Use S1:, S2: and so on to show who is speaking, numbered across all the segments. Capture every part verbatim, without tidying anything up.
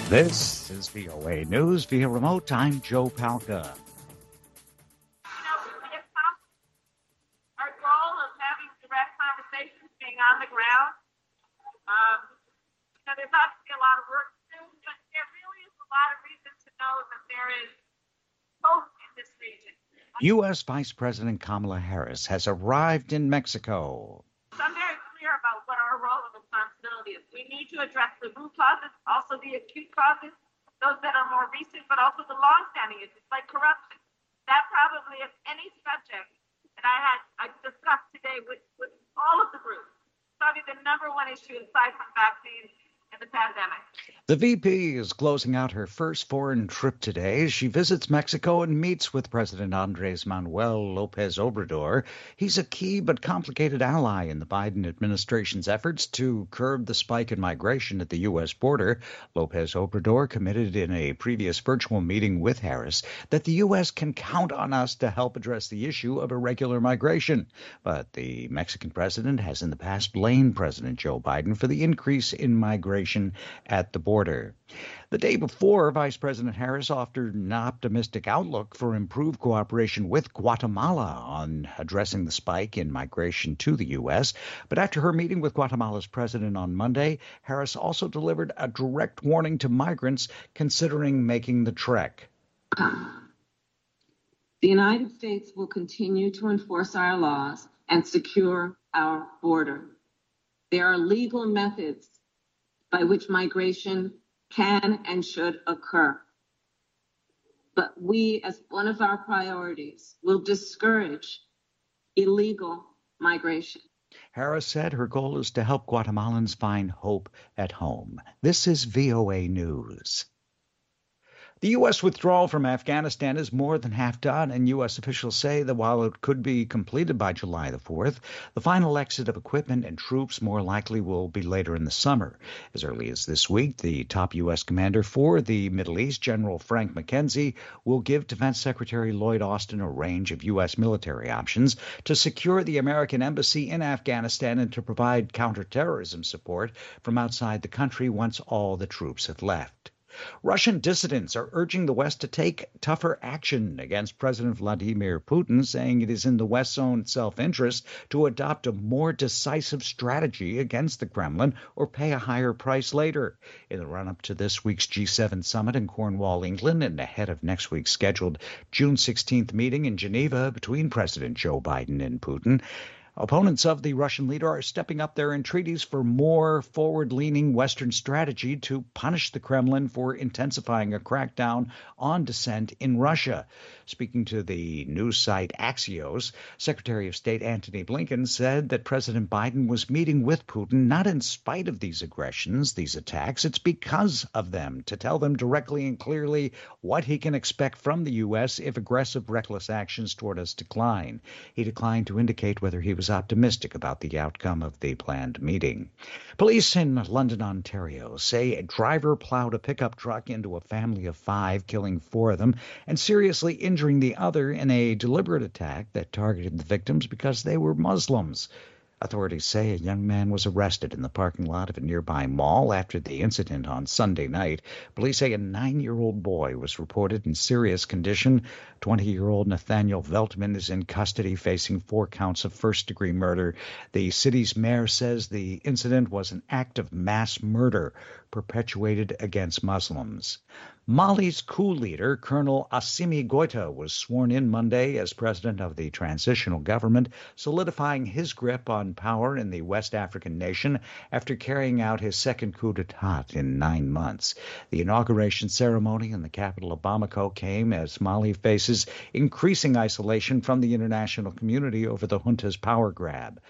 S1: This is V O A News via remote. I'm Joe Palca.
S2: You know, we accomplished our goal of having direct conversations, being on the ground. Um, you know, there's obviously a lot of work to do, but there really is a lot of reason to know that there is hope in this region.
S1: U S. Vice President Kamala Harris has arrived in Mexico.
S2: So I'm very clear about what our role and responsibility is. We need to address the root causes, also the acute causes, those that are more recent, but also the long-standing issues like corruption. That probably is any subject that I had I discussed today with, with all of the groups. Probably the number one issue aside from vaccines and the pandemic.
S1: The V P is closing out her first foreign trip today as she visits Mexico and meets with President Andrés Manuel López Obrador. He's a key but complicated ally in the Biden administration's efforts to curb the spike in migration at the U S border. López Obrador committed in a previous virtual meeting with Harris that the U S can count on us to help address the issue of irregular migration. But the Mexican president has in the past blamed President Joe Biden for the increase in migration at the border. The day before, Vice President Harris offered an optimistic outlook for improved cooperation with Guatemala on addressing the spike in migration to the U S. But after her meeting with Guatemala's president on Monday, Harris also delivered a direct warning to migrants considering making the trek.
S3: The United States will continue to enforce our laws and secure our border. There are legal methods by which migration can and should occur. But we, as one of our priorities, will discourage illegal migration.
S1: Harris said her goal is to help Guatemalans find hope at home. This is V O A News. The U S withdrawal from Afghanistan is more than half done, and U S officials say that while it could be completed by July the fourth, the final exit of equipment and troops more likely will be later in the summer. As early as this week, the top U S commander for the Middle East, General Frank McKenzie, will give Defense Secretary Lloyd Austin a range of U S military options to secure the American embassy in Afghanistan and to provide counterterrorism support from outside the country once all the troops have left. Russian dissidents are urging the West to take tougher action against President Vladimir Putin, saying it is in the West's own self-interest to adopt a more decisive strategy against the Kremlin or pay a higher price later. In the run-up to this week's G seven summit in Cornwall, England, and ahead of next week's scheduled June sixteenth meeting in Geneva between President Joe Biden and Putin, opponents of the Russian leader are stepping up their entreaties for more forward-leaning Western strategy to punish the Kremlin for intensifying a crackdown on dissent in Russia. Speaking to the news site Axios, Secretary of State Antony Blinken said that President Biden was meeting with Putin not in spite of these aggressions, these attacks. It's because of them, to tell them directly and clearly what he can expect from the U S if aggressive, reckless actions toward us decline. He declined to indicate whether he was optimistic about the outcome of the planned meeting. Police in London, Ontario say a driver plowed a pickup truck into a family of five, killing four of them and seriously injuring the other in a deliberate attack that targeted the victims because they were Muslims. Authorities say a young man was arrested in the parking lot of a nearby mall after the incident on Sunday night. Police say a nine-year-old boy was reported in serious condition. twenty-year-old Nathaniel Veltman is in custody facing four counts of first-degree murder. The city's mayor says the incident was an act of mass murder perpetuated against Muslims. Mali's coup leader, Colonel Assimi Goïta, was sworn in Monday as president of the transitional government, solidifying his grip on power in the West African nation after carrying out his second coup d'etat in nine months. The inauguration ceremony in the capital of Bamako came as Mali faces increasing isolation from the international community over the junta's power grab.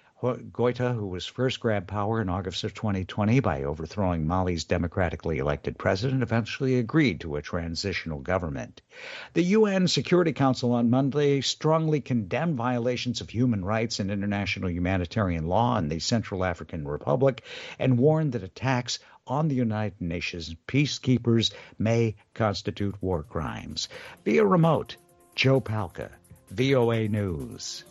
S1: Goïta, who was first grabbed power in August of twenty twenty by overthrowing Mali's democratically elected president, eventually agreed to a transitional government. The U N Security Council on Monday strongly condemned violations of human rights and international humanitarian law in the Central African Republic and warned that attacks on the United Nations peacekeepers may constitute war crimes. Via remote, Joe Palca, V O A News.